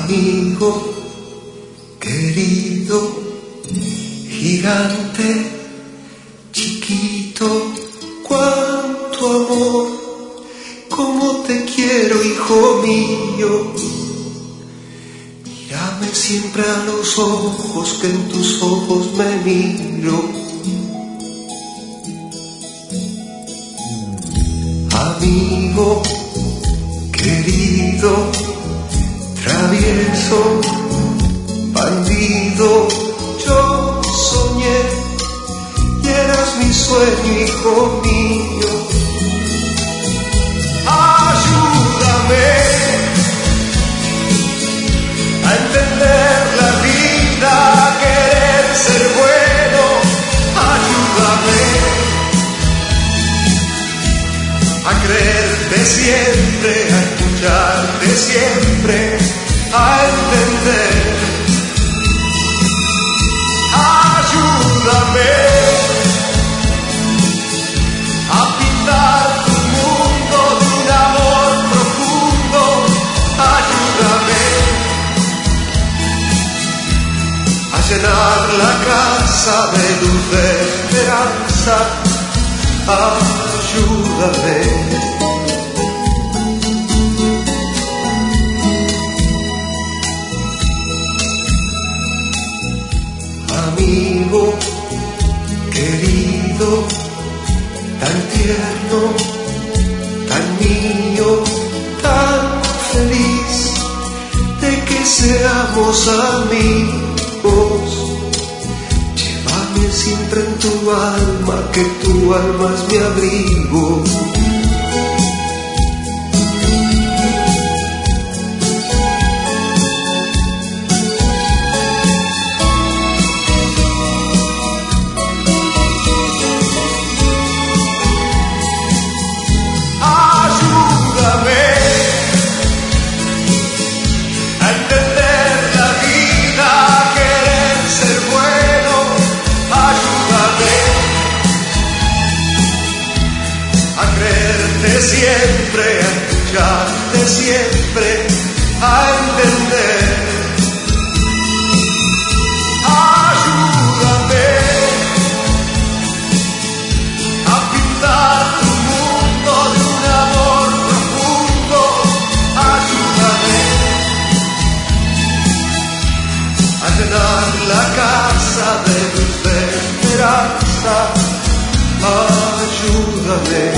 Amigo querido, gigante, chiquito, cuánto amor, cómo te quiero, hijo mío. Mírame siempre a los ojos, que en tus ojos me miro. Amigo querido, travieso, bandido, yo soñé y eras mi sueño, hijo mío. Ayúdame a entender la vida, a querer ser bueno. Ayúdame a creerte siempre, a escucharte siempre, a entender. Ayúdame a pintar tu mundo de un amor profundo. Ayúdame a llenar la casa de luz, de esperanza. Ayúdame. Amigo querido, tan tierno, tan mío, tan feliz de que seamos amigos. Llévame siempre en tu alma, que tu alma es mi abrigo. Siempre, a escucharte siempre, a entender. Ayúdame a pintar tu mundo de un amor profundo. Ayúdame a llenar la casa de luz, de esperanza. Ayúdame.